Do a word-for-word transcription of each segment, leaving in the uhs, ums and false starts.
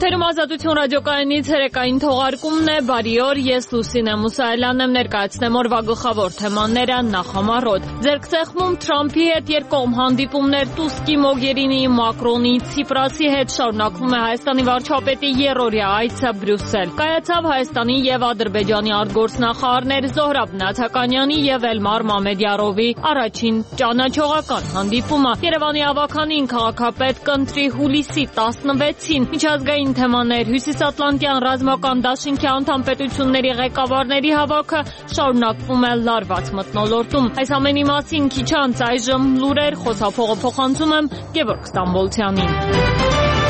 Եթերում Ազատություն ռադիոկայանից հերեկային թողարկումն է, բարի օր, ես Լուսինե Մուսայելյանն եմ, ներկայացնեմ օրվա գլխավոր թեմաները նախամարոտ։ Ձեռք սեղմում Թրամփի հետ երկկողմ հանդիպումներ, Տուսկի, Մոգերինիի, Մակրոնի, Ցիպրասի հետ շարունակվում է Հայաստանի վարչապետի եռօրյա այցը Բրյուսել։ Կայացավ Հայաստանի եւ Ադրբեջանի արտգործնախարարներ Զոհրաբ Նաթականյանի եւ Էլմար Մամեդյարովի առաջին ճանաչողական հանդիպումը։ Երևանի ավականին քաղաքապետ կընտրի հուլիսի տասնվեցին։ Միջազգային թեմաներ, Հյուսիսատլանտյան ռազմական դաշինքի անդամ պետությունների ղեկավարների հավաքը շարունակվում է լարված մթնոլորտում։ Այս ամենի մասին քիչ անց այժմ լուրեր, խոսափողը փոխանցում եմ Գևորգ Ստամբոլցյանին։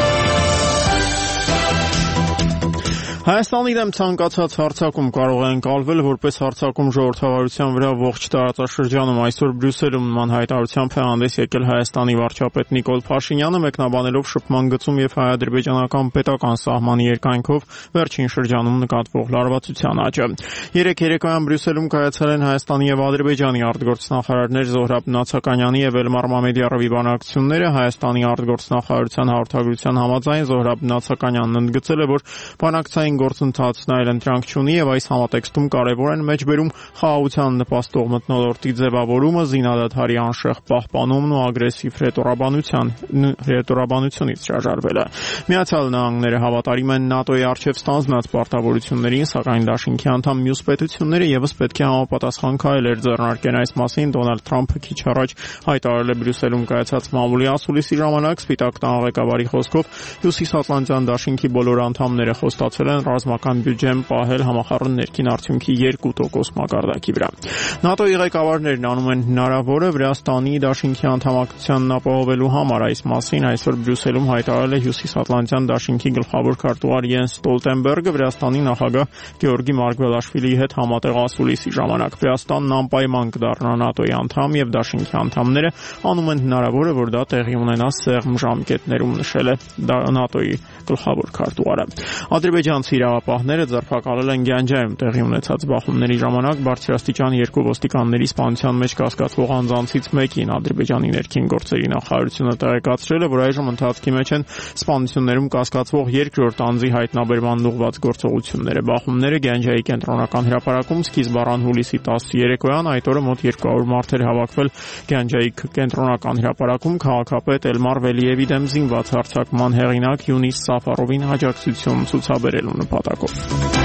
Հայաստանի դեմ ցանկացած հարձակում կարող է ընկալվել որպես հարձակում ժողովրդավարության վրա ողջ տարածաշրջանում։ Այսօր Բրյուսելում նման հայտարարությամբ է հանդես եկել Հայաստանի վարչապետ Նիկոլ Փաշինյանը, մեկնաբանելով շփման գծում եւ հայ-ադրբեջանական պետական սահմանի երկայնքով վերջին շրջանում նկատվող լարվածության աճը։ Երեկ երեկոյան Բրյուսելում կայացել են Հայաստանի եւ Ադրբեջանի արտգործնախարարներ Զոհրաբ Նաթականյանի եւ Էլմար Մամեդյարովի բանակցությունները։ Հայաստանի արտգործնախարարության հաղորդագրության համաձայն Զոհրաբ Նաթականյանն ընդգծել է, որ բանակցային գործընթացն այլ ընտրանք չունի եւ այս համատեքստում կարեւոր են մեջբերում խաղաղության նպաստող մթնոլորտի ձևավորումը, զինադադարի անշեղ պահպանումն ու ագրեսիվ հրետորաբանության հրետորաբանությունից շարժարվելը։ Միացյալ Նահանգները հավատարիմ են ՆԱՏՕ-ի առջև ստանձնած պարտավորություններին, սակայն դաշինքի անդամ մյուս պետությունները եւս պետք է համապատասխան քայլեր ձեռնարկեն։ Այս մասին Դոնալդ Թրամփը քիչ առաջ հայտարարել է Բրյուսելում կայացած մամուլի ասուլիսի ժամանակ։ Սպիտակ տան ղեկավարի խոսքով Հյուսիսատլանտյան դաշինքի բոլոր անդամները խոստացել են ռազմական բյուջեն պահել համախառն ներքին արդյունքի երկու տոկոս մակարդակի վրա։ ՆԱՏՕ-ի ղեկավարներն անում են հնարավորը Վրաստանի դաշինքի անդամակցությանն ապահովելու համար։ Այս մասին այսօր Բրյուսելում հայտարարել է Հյուսիսատլանտյան դաշինքի գլխավոր քարտուղար Յենս Ստոլտենբերգը Վրաստանի նախագահ Գեորգի Մարգվելաշվիլիի հետ համատեղ ասուլիսի ժամանակ։ Վրաստանն անպայման կդառնա ՆԱՏՕ-ի անդամ եւ դաշինքի անդամները անում են հնարավորը, որ դա տեղի ունենա սեղմ ժամկետներում, նշել է ՆԱՏՕ-ի գլխավոր քարտուղարը։ Ադրբեջանցի իրավապահները ձերբակալել են Գյանջայում տեղի ունեցած բախումների ժամանակ բարձրաստիճան երկու ոստիկանների սպանության մեջ կասկածվող անձանցից մեկին։ Ադրբեջանի ներքին գործերի նախարարությունը տեղեկացրել է, որ այժմ ընթացքի մեջ են սպանություններում կասկածվող երկրորդ անձի հայտնաբերման ուղղված գործողությունները։ Բախումները Գյանջայի կենտրոնական հրապարակում սկիզբ առան հուլիսի տասը երեկոյան, այդ օրը մոտ երկու հարյուր մարդ էր հավաքվել Գյանջայի կենտրոնական հրապարակում քաղաքապետ Էլմար Վելիևի դեմ զինված հարձակման հեղինակ Յունիս Սաֆարովին աջակցություն ցուցաբերելու նպատակով։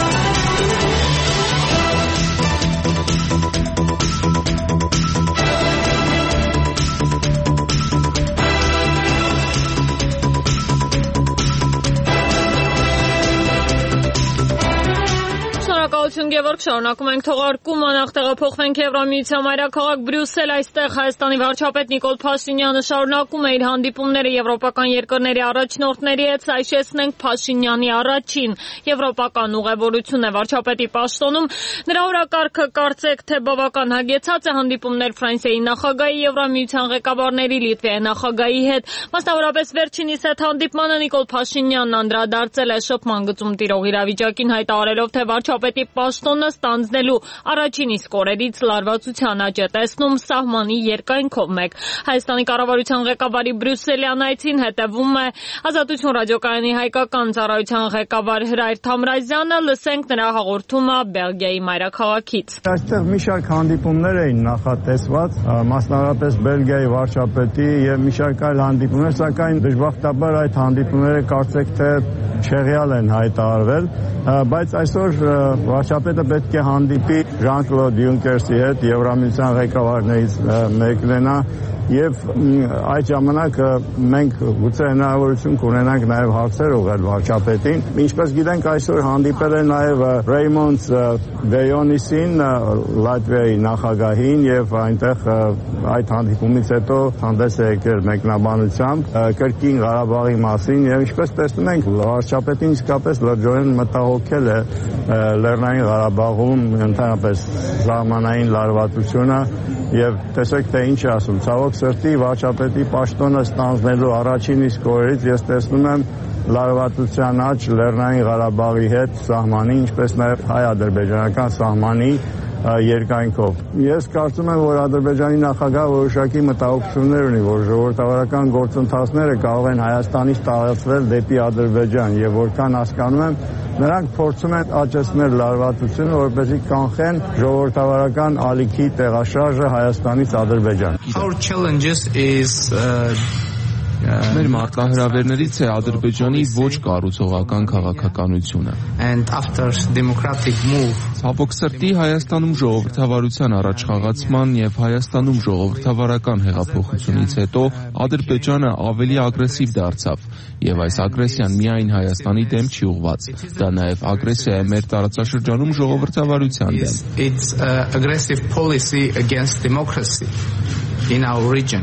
Գևորգ, շարունակում ենք թողարկումը, նախ տեղափոխվենք Եվրամիության մայրաքաղաք Բրյուսել, այստեղ Հայաստանի վարչապետ Նիկոլ Փաշինյանը շարունակում է իր հանդիպումները եվրոպական երկրների առաջնորդների հետ։ Այսեցնենք Փաշինյանի առաջին եվրոպական ուղևորությունն է վարչապետի պաշտոնում։ Նրա օրակարգը կարծեք թե բավական հագեցած է, հանդիպումներ Ֆրանսիայի նախագահի, Եվրամիության ղեկավարների, Լիտվայի նախագահի հետ։ Մասնավորապես վերջինիս հետ հանդիպմանը Նիկոլ Փաշինյանն անդրադարձել է շփման գծում տիրող իրավիճակին, հայտարարելով, թե վարչապետի պաշտոնը ստանձնելու առաջին իսկ օրերից լարվածության աճ է տեսնում սահմանի երկայնքով մեկ։ Հայաստանի կառավարության ղեկավարի Բրյուսելյան այցին հետևում է Ազատություն ռադիոկայանի հայկական ծառայության ղեկավար Հրայր Թամրազյանը, լսենք նրա հաղորդումը Բելգիայի մայրաքաղաքից։ Այստեղ մի շարք հանդիպումներ էին նախատեսված, մասնավորապես Բելգիայի վարչապետի եւ մի շարք այլ հանդիպումներ, սակայն դժբախտաբար այդ հանդիպումները կարծեք թե չեղյալ են հայտարարվել, բայց այսօր վարչապետը պետք է հանդիպի Ժան-Կլոդ Յունկերսի հետ, Եվրամիության ղեկավարներից մեկն է նա, եւ այդ ժամանակ մենք գուցե հնարավորություն կունենանք նաեւ հարցեր ուղղել վարչապետին։ Ինչպես գիտենք, այսօր հանդիպել է նաեւ Ռեյմոնդ Վեյոնիսին, Լատվիայի նախագահին, եւ այնտեղ այդ հանդիպումից հետո հանդես է եկել մեկնաբանությամբ կրկին Ղարաբաղի մասին, եւ ինչպես տեսնում ենք, վարչապետին իսկապես լրջորեն մտահոգել է Լեռնային Ղարաբաղում ընդհանրապես սահմանային լարվածությունը եւ տեսեք թե ինչ է ասում, ցավոք սրտի վարչապետի պաշտոնը ստանձնելու առաջին իսկ օրերից ես տեսնում եմ լարվածության աճ Լեռնային Ղարաբաղի հետ սահմանի, ինչպես նաեւ հայ-ադրբեջանական սահմանի երկայնքով։ Ես կարծում եմ, որ Ադրբեջանի նախագահը որոշակի մտահոգություններ ունի, որ ժողովրդավարական գործընթացները կարող են Հայաստանից տարածվել դեպի Ադրբեջան, եւ որքան հասկանում եմ, նրանք փորձում են աճեցնել լարվածությունը, որպեսզի կանխեն ժողովրդավարական ալիքի տեղաշարժը Հայաստանից Ադրբեջան։ Our challenges is uh, Մեր մարտահրավերներից է Ադրբեջանի ոչ կառուցողական քաղաքականությունը։ And after democratic move Ցավոք սրտի Հայաստանում ժողովրդավարության առաջխաղացման եւ Հայաստանում ժողովրդավարական հեղափոխությունից հետո Ադրբեջանը ավելի ագրեսիվ դարձավ եւ այս ագրեսիան միայն Հայաստանի դեմ չի ուղղված։ Դա նաեւ ագրեսիա է մեր տարածաշրջանում ժողովրդավարության դեմ։ It's uh, aggressive policy against democracy in our region.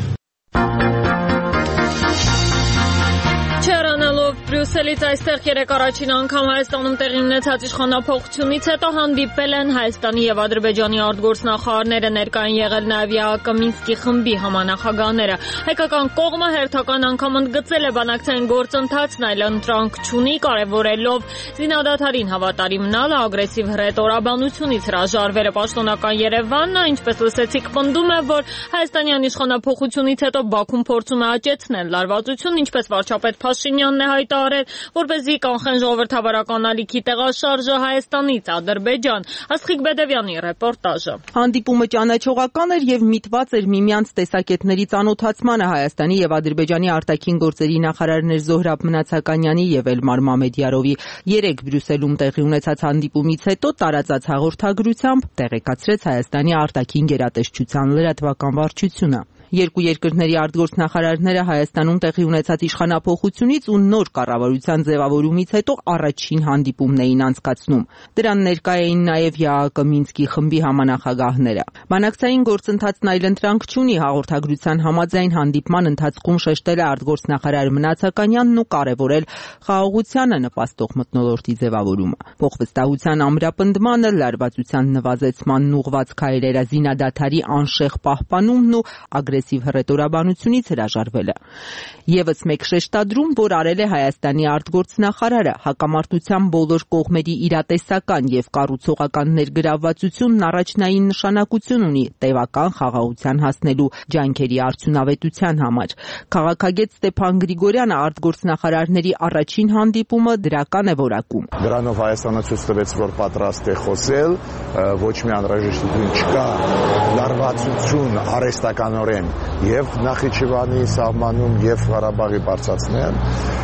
Բրյուսելից այստեղ երեք առաջին անգամ Հայաստանում տեղի ունեցած իշխանափոխությունից հետո հանդիպել են Հայաստանի եւ Ադրբեջանի արտգործնախարարները, ներկայ են եղել նաեւ ԵԱՀԿ Մինսկի խմբի համանախագահները։ Հայկական կողմը հերթական անգամ ընդգծել է բանակցային գործընթացն այլընտրանք չունի, կարևորելով զինադադարին հավատարի մնալը, ագրեսիվ հռետորաբանությունից հրաժարվելը։ Պաշտոնական Երևանն, ինչպես լսեցիք, պնդում է, որ հայաստանյան իշխանափոխությունից հետո Բաքուն փորձում է աճեցնել լարվածությունն, ինչպես վարչապետ Փաշինյանն է հայտարարել, որպեսզի կանխեն ժողովրդավարական ալիքի տեղաշարժը Հայաստանից Ադրբեջան։ Աստղիկ Բեդևյանի ռեպորտաժը։ Հանդիպումը ճանաչողական էր եւ միտված էր միմյանց տեսակետների ծանոթացմանը։ Հայաստանի եւ Ադրբեջանի արտաքին գործերի նախարարներ Զոհրաբ Մնացականյանի եւ Էլմար Մամեդյարովի երեք Բրյուսելում տեղի ունեցած հանդիպումից հետո տարածած հաղորդագրությամբ տեղեկացրեց Հայաստանի արտաքին գերատեսչության լրատվական վարչությունը։ Երկու երկրների արտգործնախարարները Հայաստանում տեղի ունեցած իշխանափոխությունից ու նոր կառավարության ձևավորումից հետո առաջին հանդիպումն էին անցկացնում։ Դրան ներկա էին նաև ԵԱՀԿ Մինսկի խմբի համանախագահները։ Բանակցային գործընթացն այլընտրանք չունի, հաղորդագրության համաձայն հանդիպման ընթացքում շեշտել է արտգործնախարար Մնացականյանն ու կարևորել խաղաղությանը նպաստող մթնոլորտի ձևավորումը։ Փոխվստահության ամրապնդմանը, լարվածության նվազեցմանն ուղղված քայլերը, զինադադարի անշեղ պահպանումն ու ագրեսիվ հռետորաբանությունից հրաժարվելը։ Եվս մեկ շեշտադրում, որ արել է Հայաստանի արտգործնախարարը, հակամարտության բոլոր կողմերի իրատեսական եւ կառուցողական ներգրավվածությունն առաջնային նշանակություն ունի տևական խաղաղության հասնելու ջանքերի արդյունավետության համար։ Քաղաքագետ Ստեփան Գրիգորյանը արտգործնախարարների առաջին հանդիպումը դրական է որակում։ Դրանով Հայաստանը ցույց տվեց, որ պատրաստ է խոսել, ոչ մի անհրաժեշտություն չկա լարվածություն արհեստականորեն եւ Նախիջևանի սահմանում եւ Ղարաբաղի բարձրացնել,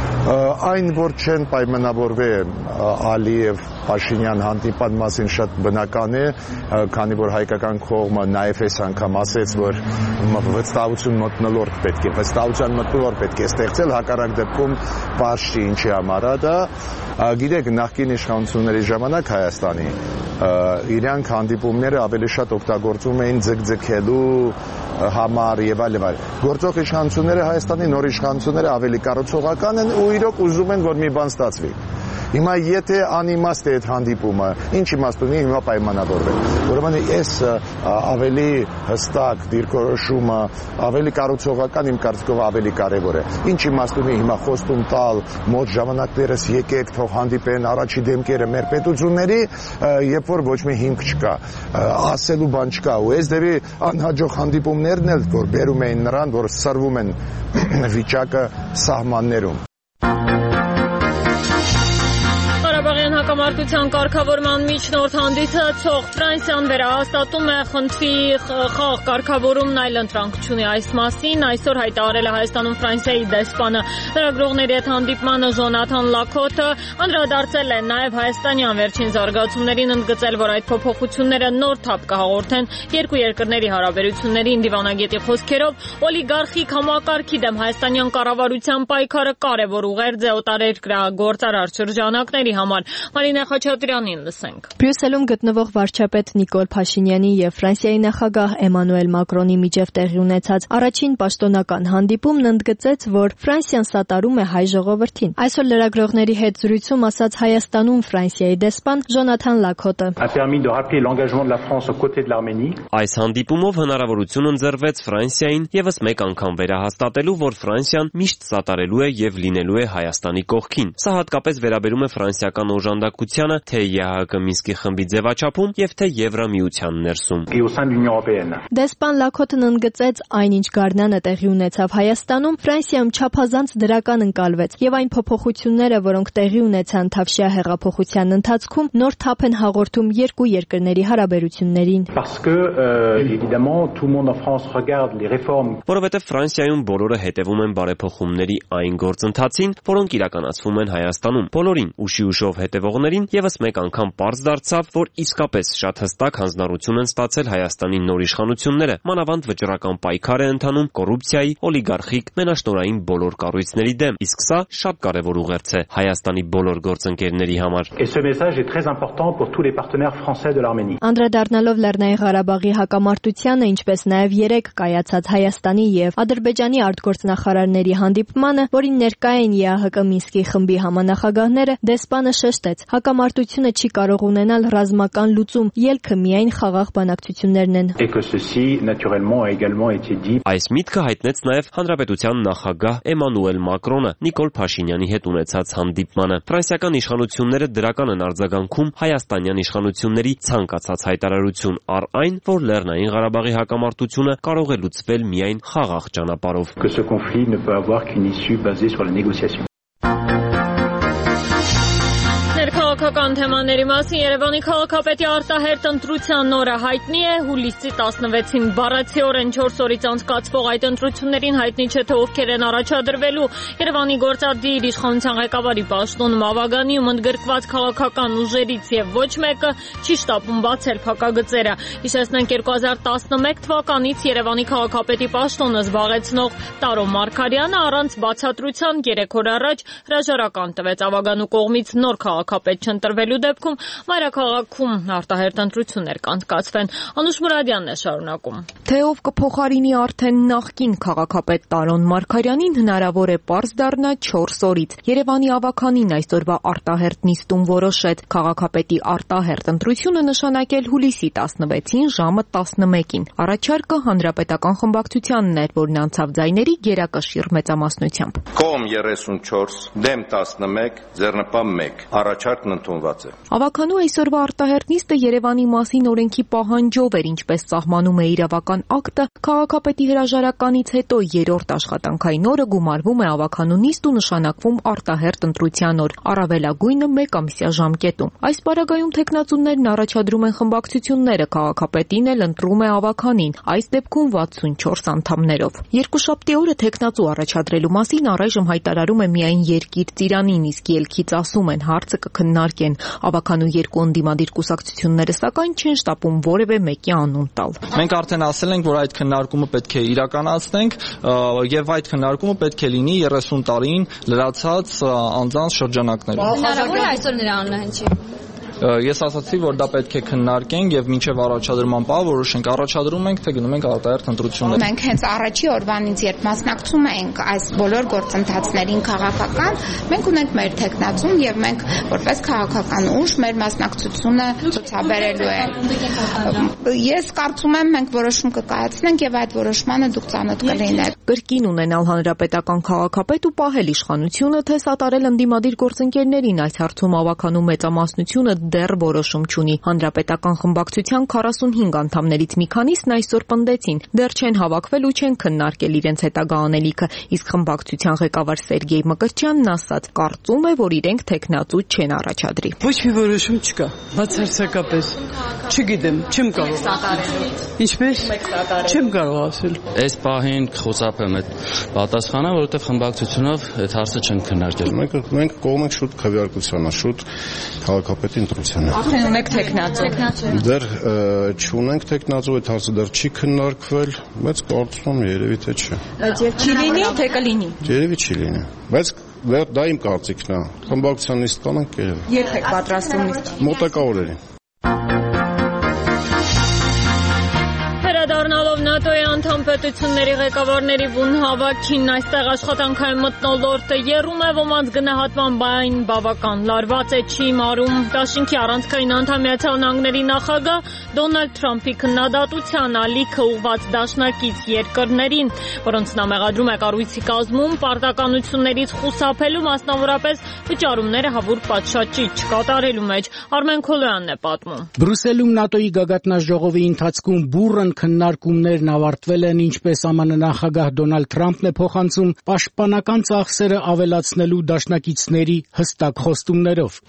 այն որ չեն պայմանավորվել Ալիև Փաշինյան հանդիպան մասին շատ բնական է, քանի որ հայկական կողմը նաեւ այս անգամ ասեց, որ վստահություն մտնոլորտ պետք է, վստահության մտնոլորտ պետք է ստեղծել, հակառակ դեպքում բաց չի ինչի համար է դա։ Գիտեք, նախկին իշխանությունների ժամանակ Հայաստանի իրանք հանդիպումները ավելի շատ օգտագործում էին ձգձգելու համար եւ այլ եւ այլ։ Գործող իշխանությունները Հայաստանի նոր իշխանությունները ավելի կառուցողական են ու իրոք ուզում են, որ մի բան ստացվի։ Հիմա եթե անիմաստ է այդ հանդիպումը, ինչ իմաստ ունի հիմա պայմանավորվել։ Ուրեմն այս ավելի հստակ դիրքորոշումը, ավելի կառուցողական իմ կարծիքով ավելի կարևոր է։ Ինչ իմաստ ունի հիմա խոստում տալ մոտ ժամանակներս եկեք թող հանդիպեն առաջի դեմքերը մեր պետությունների, երբ որ ոչ մի հիմք չկա, ասելու բան չկա։ Ու այս դեպի անհաջող հանդիպումներն էլ որ բերում էին նրան, որ սրվում են վիճակը սահմաններում։ Հակամարտության կարգավորման միջնորդ հանդիսացող Ֆրանսիան վերահաստատում է խնդրի խաղ կարգավորումն այլընտրանք չունի այս մասին։ Այսօր հայտարարել է Հայաստանում Ֆրանսիայի դեսպանը։ Լրագրողների հետ հանդիպմանը Ժոնաթան Լաքոթը անդրադարձել է նաև հայաստանյան վերջին զարգացումներին, ընդգծել, որ այդ փոփոխությունները նոր թափ կհաղորդեն երկու երկրների հարաբերություններին։ Դիվանագետի խոսքերով օլիգարխիկ համակարգի դեմ հայաստանյան կառավարության պայքարը կարևոր ուղերձ է օտարերկրյա գործարար շրջանակների համար։ Մարինե Խաչատրյանին լսենք։ Բրյուսելում գտնվող վարչապետ Նիկոլ Փաշինյանի եւ Ֆրանսիայի նախագահ Էմանուել Մակրոնի միջև տեղի ունեցած առաջին պաշտոնական հանդիպումն ընդգծեց, որ Ֆրանսիան սատարում է հայ ժողովրդին։ Այսօր լրագրողների հետ զրույցում ասաց Հայաստանում Ֆրանսիայի դեսպան Ժոնաթան Լաքոթը։ Այս հանդիպումով հնարավորություն ընձեռվեց Ֆրանսիային եւս մեկ անգամ վերահաստատելու, որ Ֆրանսիան միշտ սատարելու է եւ լինելու է Հայաստանի կողքին։ Սա հատկապես վերաբերում է ֆրանսիական օժանդակ անկարգությանը թե ԵԱՀԿ Մինսկի խմբի ձևաչափում եւ թե Եվրամիության ներսում։ Դեսպան Լաքոթն ընդգծեց, այնինչ գարնանը տեղի ունեցավ Հայաստանում, Ֆրանսիայում չափազանց դրական ընկալվեց եւ այն փոփոխությունները, որոնք տեղի ունեցան Թավշյա հեղափոխության ընթացքում, նոր թափ են հաղորդում երկու երկրների հարաբերություններին։ Որովհետեւ Ֆրանսիայում բոլորը հետևում են բարեփոխումների այն գործընթացին, որոնք իրականացվում են Հայաստանում։ Բոլորին ուշի ուշով հետևողներին եւս մեկ անգամ պարզ դարձավ, որ իսկապես շատ հստակ հանձնառություն են ստացել Հայաստանի նոր իշխանությունները, մանավանդ վճռական պայքար է ընթանում կոռուպցիայի, օլիգարխիկ, մենաշնորհային բոլոր կառույցների դեմ, իսկ սա շատ կարևոր ուղերձ է Հայաստանի բոլոր գործընկերների համար։ Անդրադառնալով Լեռնային Ղարաբաղի հակամարտությանը, ինչպես նաև երեկ կայացած Հայաստանի եւ Ադրբեջանի արտգործնախարարների հանդիպմանը, որին ներկա էին ԵԱՀԿ Մինսկի խմբի համանախագահները, դեսպանը շեշտեց, հակամարտությունը չի կարող ունենալ ռազմական լուծում, ելքը միայն խաղաղ բանակցություններն են։ Այս միտքը հայտնեց նաև հանրապետության նախագահ Էմանուել Մակրոնը Նիկոլ Փաշինյանի հետ ունեցած հանդիպմանը։ Ֆրանսիական իշխանությունները դրական են արձագանքում հայաստանյան իշխանությունների ցանկացած հայտարարություն առ այն, որ Լեռնային Ղարաբաղի հակամարտությունը կարող է լուծվել միայն խաղաղ ճանապարհով։ Քաղաքական թեմաների մասին Երևանի քաղաքապետի արտահերթ ընտրության օրը հայտնի է հուլիսի տասնվեցին բառացիորեն չորս օրից անցկացվող այդ ընտրություններին հայտնի չէ թե ովքեր են առաջադրվելու։ Երևանի գործադիր իշխանության ղեկավարի պաշտոնում Ավագանիում ընդգրկված քաղաքական ուժերից եւ ոչ մեկը չի շտապում բացել փակագծերը։ Հիշեցնենք երկու հազար տասնմեկ թվականից Երևանի քաղաքապետի պաշտոնը զբաղեցնող Տարո Մարգարյանը առանց բացատրության երեք օր առաջ հրաժարական տվեց Ավագանու կողմից նոր քաղաքապետ չընտրվելու դեպքում մայրաքաղաքում արտահերթ ընտրություններ կանցկացվեն։ Անուշ Մուրադյանն է շարունակում։ Թե ով կփոխարինի արդեն նախկին քաղաքապետ Տարոն Մարգարյանին հնարավոր է պարզ դառնա չորս օրից։ Երևանի ավականին այսօրվա արտահերթ նիստում որոշեց քաղաքապետի արտահերթ ընտրությունը նշանակել հուլիսի տասնվեցին ժամը տասնմեկին։ Առաջարկը հանրապետական խմբակցությանն էր, որն անցավ ձայների գերակշիռ մեծամասնությամբ։ Կողմ երեսունչորս, դեմ տասնմեկ, ձեռնպահ մեկ։ Առաջարկն ընդունված է։ Ավականու այսօրվա արտահերթ նիստը Երևանի մասին օրենքի պահանջով էր, ինչպես սահմանում է իրավական ակտը, քաղաքապետի հրաժարականից հետո երրորդ աշխատանքային օրը գումարվում է ավականու նիստ ու նշանակվում արտահերթ ընտրության օր, առավելագույնը մեկ ամսյա ժամկետում։ Այս պարագայում թեկնածուներն առաջադրում են խմբակցությունները, քաղաքապետին էլ ընտրում է ավականին, այս դեպքում վաթսունչորս անդամներով։ Երկուշաբթի օրը թեկնածու առաջադրելու մասին առայժմ հայտարարում է միայն Երկիր ծիրանին, իսկ ելքից ասում են հարցը կքննարկեն։ Ավականու երկու ընդդիմադիր կուսակցությունները սակայն չեն շտապում որևէ մեկի անուն տալ։ Մենք արդեն ասել ենք, որ այդ քննարկումը պետք է իրականացնենք եւ այդ քննարկումը պետք է լինի երեսուն տարին լրացած անձանց շրջանակներում։ Հնարավոր է այսօր նրա անունը հնչի։ Ես ասացի, որ դա պետք է քննարկենք եւ մինչեւ առաջադրման պահ որոշենք, առաջադրում ենք, թե գնում ենք արտահերթ ընտրություններ։ Մենք հենց առաջի օրվանից երբ մասնակցում ենք այս բոլոր գործընթացներին քաղաքական, մենք ունենք մեր թեկնածուն եւ մենք որպես քաղաքական ուժ մեր մասնակցությունը ցուցաբերելու ենք։ Ես կարծում եմ մենք որոշում կկայացնենք եւ այդ որոշմանը դուք ծանոթ կլինեք։ Կրկին ունենալ հանրապետական քաղաքապետ ու պահել իշխանությունը, թե սատարել ընդդիմադիր գործընկերներին այս հարցում ավականու մեծամասնությունը դեռ որոշում չունի։ Հանրապետական խմբակցության քառասունհինգ անդամներից մի քանիսն այսօր պնդեցին, դեռ չեն հավաքվել ու չեն քննարկել իրենց հետագա անելիքը, իսկ խմբակցության ղեկավար Սերգեյ Մկրտչյանն ասաց, կարծում է, որ իրենք թեկնածու չեն առաջադրի։ Ոչ մի որոշում չկա, բացարձակապես։ Չգիտեմ, չեմ կարող։ Ինչպես։ Չեմ կարող ասել։ Այս պահին խոցապեմ այդ պատասխանը, որովհետև խմբակցությունով այդ հարցը չեն քննարկել։ Մենք մենք կողմ ենք շուտ քվեարկությանը, շուտ քաղաքապետի ընտրությանը։ Արդեն ունեք թեկնածու։ Դեռ չունենք թեկնածու, այդ հարցը դեռ չի քննարկվել, բայց կարծում եմ երևի թե չէ։ Բայց եւ չի լինի, թե կլինի։ Երևի չի լինի։ Բայց դեռ դա իմ կարծիքն է։ Խմբակցության նիստ կանենք երևի։ Երբ եք պատրաստում նիստ։ Մոտակա օրերին։ Վերադառնալով Ելնելով ՆԱՏՕ-ի անդամ պետությունների ղեկավարների բուն հավաքին, այստեղ աշխատանքային մթնոլորտը եռում է, ոմանց գնահատմամբ այն բավական լարված է, չի մարում։ Դաշինքի առանցքային անդամ Միացյալ Նահանգների նախագահ Դոնալդ Թրամփի քննադատության ալիքը ուղղված դաշնակից երկրներին, որոնց նա մեղադրում է կառույցի կազմում պարտականություններից խուսափելու, մասնավորապես վճարումները հավուր պատշաճի չկատարելու մեջ։ Արմեն Քոլոյանն է պատմում։ Բրյուսելում ՆԱՏՕ-ի գագաթնաժողովի ընթացքում բուռն քննարկումներն ավարտվել են, ինչպես ԱՄՆ նախագահ Դոնալդ Թրամփն է փոխանցում, պաշտպանական ծախսերը ավելացնելու դաշնակիցների հստակ խոստումներով։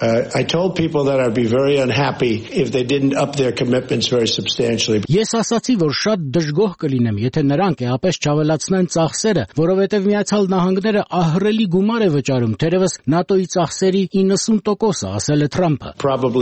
Ես ասացի, որ շատ դժգոհ կլինեմ, եթե նրանք էապես չավելացնեն ծախսերը, որովհետև Միացյալ Նահանգները ահռելի գումար է վճարում, թերևս ՆԱՏՕ-ի ծախսերի իննսուն տոկոսը, ասել է Թրամփը։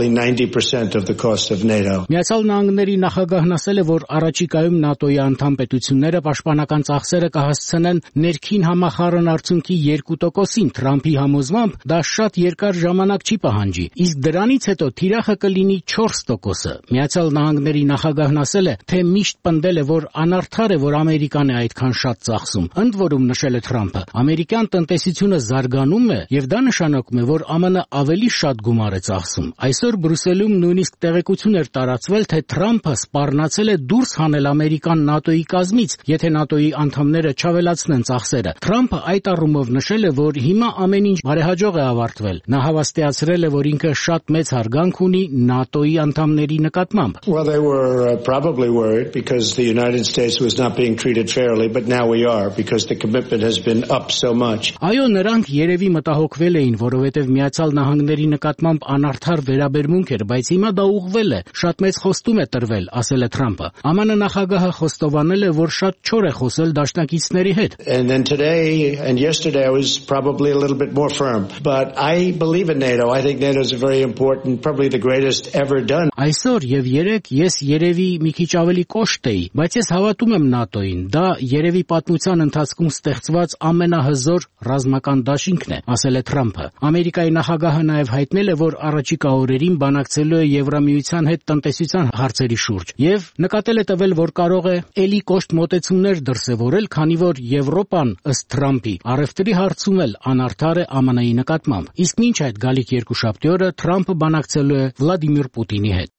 Միացյալ Նահանգների նախագահն ասել է, որ առաջիկայում ՆԱՏՕ-ի անդամ պետությունները պաշտպանական ծախսերը կհասցնեն ներքին համախառն արդյունքի երկու տոկոսին։ Թրամփի համոզմամբ դա շատ երկար ժամանակ չի պահանջի, իսկ դրանից հետո թիրախը կլինի չորս տոկոսը։ Միացյալ Նահանգների նախագահն ասել է, թե միշտ պնդել է, որ անարդար է, որ Ամերիկան է այդքան շատ ծախսում։ Ընդ որում, նշել է Թրամփը, ամերիկյան տնտեսությունը զարգանում է, եւ դա նշանակում է, որ ԱՄՆ ավելի շատ գումար է ծախսում։ Այսօր Բրյուսելում նույնիսկ տեղեկություն էր տարածվել, թե Թրամփը սպառնացել է դուրս հանել Ամերիկան ՆԱՏՕ-ի կազմից, եթե ՆԱՏՕ-ի անդամները չավելացնեն ծախսերը։ Թրամփը այդ առումով նշել է, որ հիմա ամեն ինչ բարեհաջող է ավարտվել։ Նա հավաստիացրել է, որ ինքը շատ մեծ հարգանք ունի ՆԱՏՕ-ի անդամների նկատմամբ։ Well, they were uh, probably worried because the United States was not being treated fairly, but now we are because the commitment has been up so much. Այո, նրանք երևի մտահոգվել էին, որովհետև Միացյալ Նահանգների նկատմամբ անարդար վերաբերմունք էր, բայց հիմա դա ուղղվել է, շատ մեծ խոստում է տրվել, ասել է Թրամփը։ ԱՄՆ նախագահը խոստովանել է, որ շատ չոր է խոսել դաշնակիցների հետ։ And then today and yesterday I was probably a little bit more firm, but I believe in NATO. I think NATO is very important, probably the greatest ever done. Այսօր եւ երեք ես երևի մի քիչ ավելի կոշտ էի, բայց ես հավատում եմ ՆԱՏՕ-ին։ Դա երևի պատմության ընթացքում ստեղծված ամենահզոր ռազմական դաշինքն է, ասել է Թրամփը։ Ամերիկայի նախագահը նաև հայտնել է, որ առաջիկա օրերին բանակցելու է Եվրամիության հետ տնտեսության հարցերի շուրջ եւ նկատել է տվել, որ կարող է ելի կոշտ մոտեցումներ դրսևորել, քանի որ Եվրոպան, ըստ Թրամփի, առևտրի հարցում էլ անարդար է ԱՄՆ-ի նկատմամբ։ Իսկ մինչ այդ գալիք երկուշաբթի օրը Թրամփը բանակցելու է Վլադիմիր Պուտինի հետ։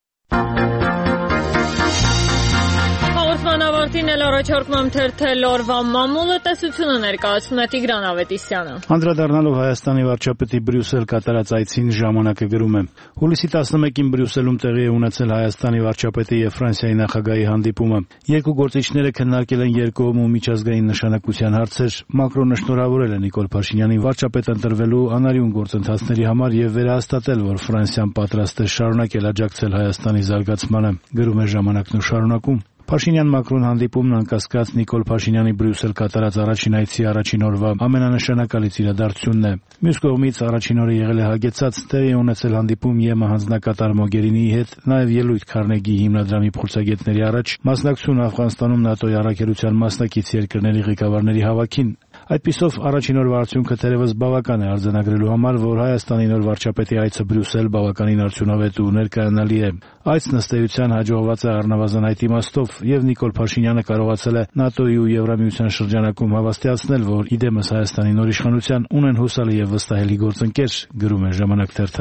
Ավարտին էլ առաջարկում եմ թերթել օրվա մամուլը, տեսությունը ներկայացնում է Տիգրան Ավետիսյանը։ Անդրադառնալով Հայաստանի վարչապետի Բրյուսել կատարած այցին ժամանակը գրում է. Հուլիսի տասնմեկին Բրյուսելում տեղի է ունեցել Հայաստանի վարչապետի եւ Ֆրանսիայի նախագահի հանդիպումը։ Երկու գործիչները քննարկել են երկկողմ միջազգային նշանակության հարցեր։ Մակրոնը շնորհավորել է Նիկոլ Փաշինյանին վարչապետ ընտրվելու անարյուն գործընթացների համար եւ վերահաստատել, որ Ֆրանսիան պատրաստ է շարունակել աջակցել Հայաստանի զարգացմանը, գրում է ժամանակն ու շարունակում։ Փաշինյան-Մակրոն հանդիպումն անկասկած Նիկոլ Փաշինյանի Բրյուսել կատարած առաջին այցի առաջին օրվա ամենանշանակալից իրադարձությունն է։ Մյուս կողմից առաջին օրը եղել է հագեցած, տեղի ունեցել հանդիպում ԵՄ հանձնակատար Մոգերինիի հետ, նաև ելույթ Քարնեգի հիմնադրամի փորձագետների առաջ, մասնակցություն Աֆղանստանում ՆԱՏՕ-ի առաքելության մասնակից երկրների ղեկավարների հավաքին։ Այդպիսով առաջին օրվա արդյունքը թերևս բավական է արձանագրելու համար, որ Հայաստանի նոր վարչապետի այցը Բրյուսել բավականին արդյունավետ ու ներկայանալի է։ Այցն ըստ էության հաջողված է առնվազն այդ իմաստով, եւ Նիկոլ Փաշինյանը կարողացել է ՆԱՏՕ-ի ու Եվրամիության շրջանակում հավաստիացնել, որ իդեմս Հայաստանի նոր իշխանության ունեն հուսալի եւ վստահելի գործընկեր, գրում է Ժամանակ թերթը։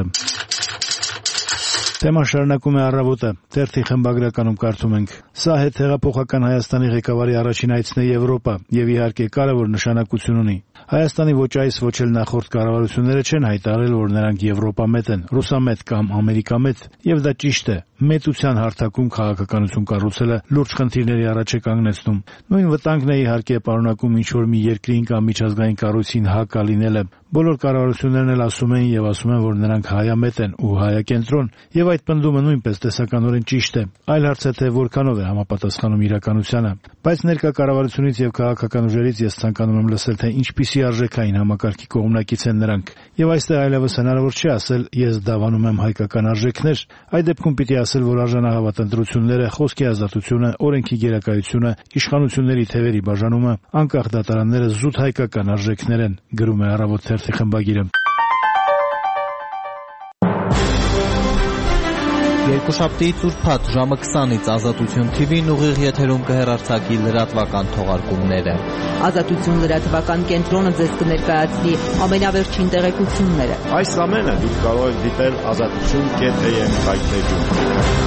Թեման շարունակում է Առավոտը։ Թերթի խմբագրականում կարդում ենք. Սա հետհեղափոխական Հայաստանի ղեկավարի առաջին այցն է Եվրոպա եւ իհարկե կարևոր նշանակություն ունի։ Հայաստանի ոչ այս ոչ էլ նախորդ կառավարությունները չեն հայտարարել, որ նրանք Եվրոպամետ են, ռուսամետ կամ ամերիկամետ, եւ դա ճիշտ է։ Մետության հարթակում քաղաքականություն կառուցելը լուրջ խնդիրների առաջ է կանգնեցնում։ Նույն վտանգն է իհարկե պարունակում ինչ-որ մի երկրին կամ միջազգային կառույցին հակա լինելը։ Բոլոր կառավարություններն էլ ասում են եւ ասում են, որ նրանք հայամետ են ու հայակենտրոն, եւ այդ պնդումը նույնպես տեսականորեն ճիշտ է։ Այլ հարց է, թե որքանով է համապատասխանում իրականությանը։ Բայց ներկա կառավարությունից եւ քաղաքական ուժերից ես ցանկանում եմ լսել, թե ինչպիսի արժեքային համակարգի կողմնակից են նրանք։ Եվ այստեղ այլևս հնարավոր չի ասել ես դավանում եմ հայկական արժեքներ, այդ դեպքում պիտի ասել, որ արժանահավատ ընտրությունները, խոսքի ազատությունը, օրենքի գերակայությունը, իշխանությունների թևերի բաժանումը, անկախ դատարանները զուտ հայկական արժեքներ են, գրում է Առավոտ թերթի խմբագիրը։ Երկուշաբթիից ուրբաթ ժամը քսանից Ազատություն Թի Վին ուղիղ եթերում կհեռարձակի լրատվական թողարկումները։ Ազատություն լրատվական կենտրոնը ձեզ կներկայացնի ամենավերջին տեղեկությունները։ Այս ամենը դուք կարող եք դիտել ազատություն կետ էյ էմ հայտնեջում։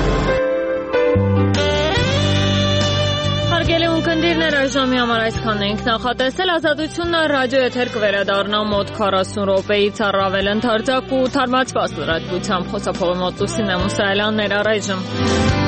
Հարգելի ունկնդիրներ, այժմի համար այսքանն ենք նախատեսել։ Ազատությունն ռադիո եթեր կվերադառնա մոտ քառասուն րոպեից առավել ընդարձակ ու թարմացված լրատվությամբ։ Խոսափողի մոտ Լուսինե Մուսայելյանն էր առայժմ։